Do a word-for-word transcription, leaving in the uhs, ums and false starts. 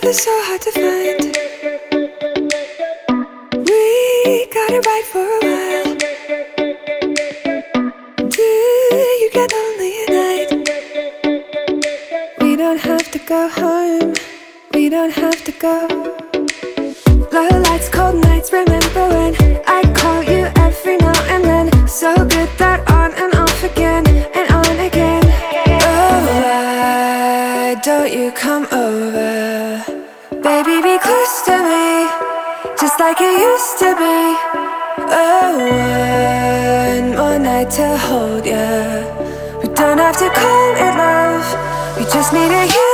is so hard to find. We got it right for a while. Do you get lonely at night? We don't have to go home. We don't have to go. Low lights, cold nights. Remember when I call you every now and then? So good that on and off again and on again. Oh, why don't you come over? Baby, be close to me, just like it used to be. Oh, one more night to hold ya. We don't have to call it love, we just need a you.